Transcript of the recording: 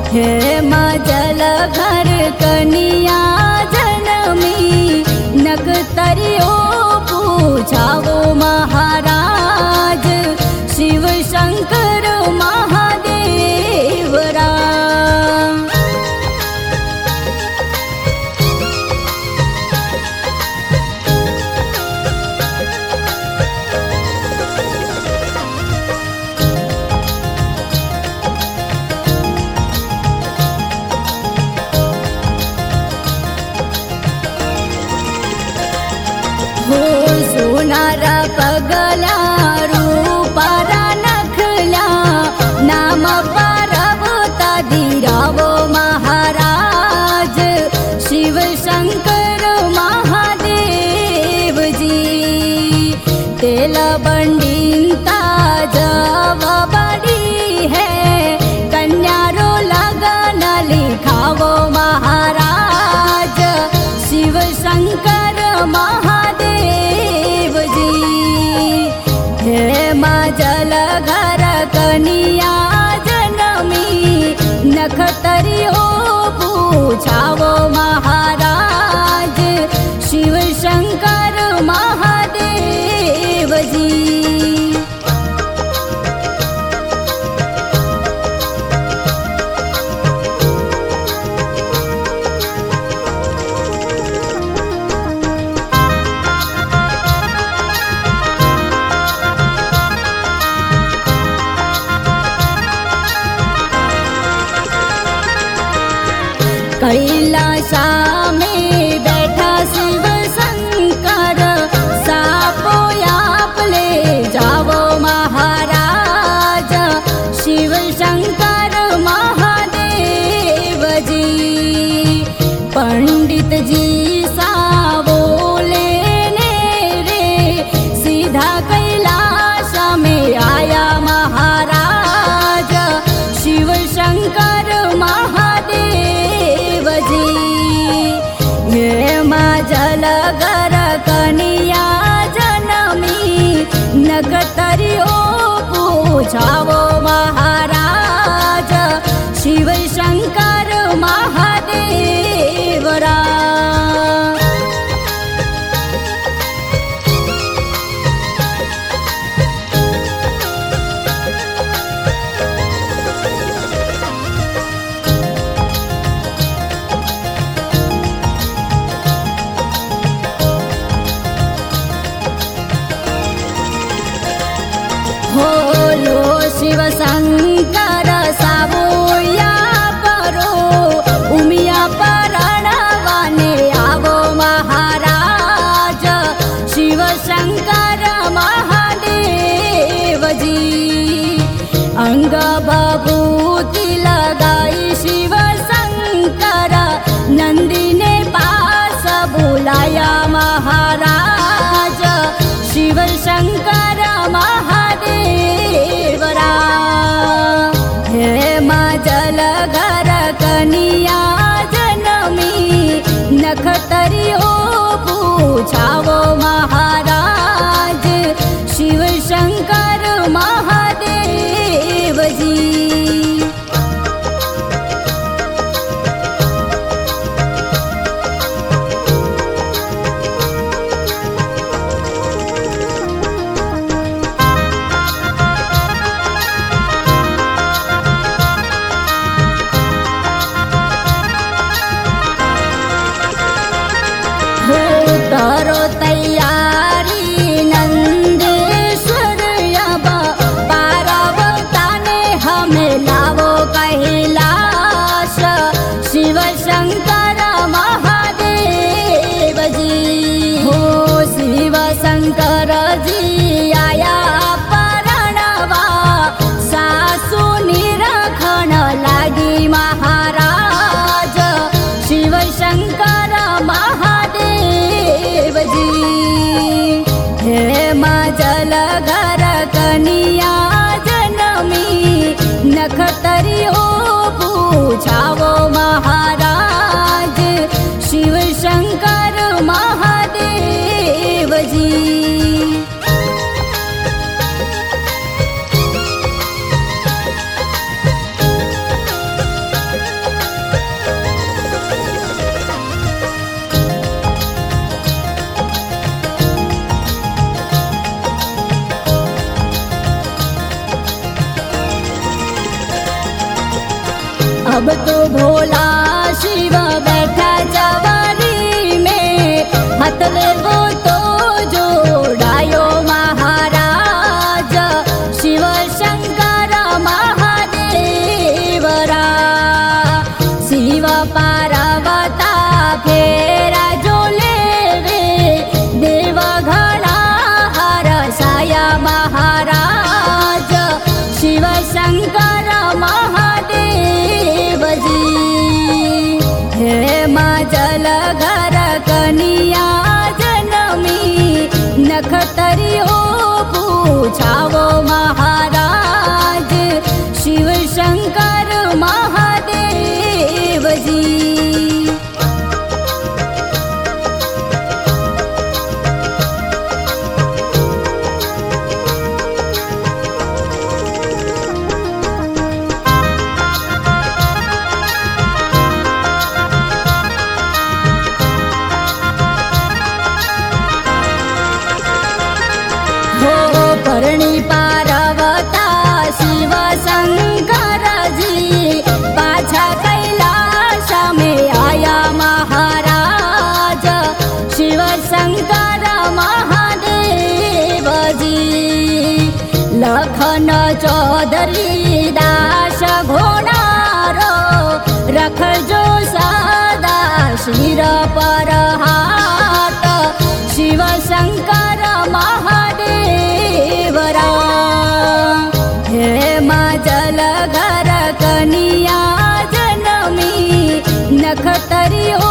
हे जल घर कनिया जनमी नखतरियो पूछावो महाराज शिव शंकर महादेवरा। हो सोनारा पगला रूपारा नखला नाम पार्वता धीरावो महाराज शिव शंकर महादेव जी। तेल बंडींता जवाबड़ी है कन्यारो लगन लिखावो महाराज शिव शंकर महादेव जी। हे जल घर कनिया जनमी नखतरियो पूछावो महाराज शिव शंकर महादेव जी। कैलासा में बैठा शिव शंकर सापो आप ले जावो महाराज शिव शंकर महादेव जी। पंडित जी सावो लेने रे सीधा कैलाश में आया महाराज शिव शंकर महादेव जी। हे जल घर कनिया जनमी नखतरियो पूछावो महाराज शिव शंकर महादेवरा। होलो शिव शंकर सावोया परो उमिया परणवाने आवो महाराज शिव शंकर महादेव जी। अंग बभूति लगाई शिव शंकर नंदी ने पास बुलाया महाराज शिव शंकर महादेवरा। हे जल घर कनिया जनमी नखतरियो पूछावो महाराज शिव शंकर महादेव जी। करो तैयारी नंदेश्वर अब पार्वता ने हमें लावो कैलाश शिव शंकर महादेव जी। हो शिव शंकर जी आया परणवा सासु निरखण लागी महाराज शिव शंकर महादेव जी। अब तो भोला शिव बैठा जवानी में, हाथ ले वो तो जोड़ायो महाराज शिव शंकर महादेवरा। शिव पार्वता फेरा जो लेवे, देव घड़ा हरसाया महाराज शिव शंकर महादेव जी। हे माँ जलधर कनिया जनमी, नखतरियो पूछावो महाराज शिव शंकर महादेव जी। परणी पार्वता शिव शंकर जी, पाछा कैलाश में आया महाराज शिव शंकर महादेव जी। लखन चौधरी दास घोड़ारो, रखजो सदा शिर पर हाथ शिव शंकर महादेवरा। हे माँ जलधर कनिया जनमी, नखतरियो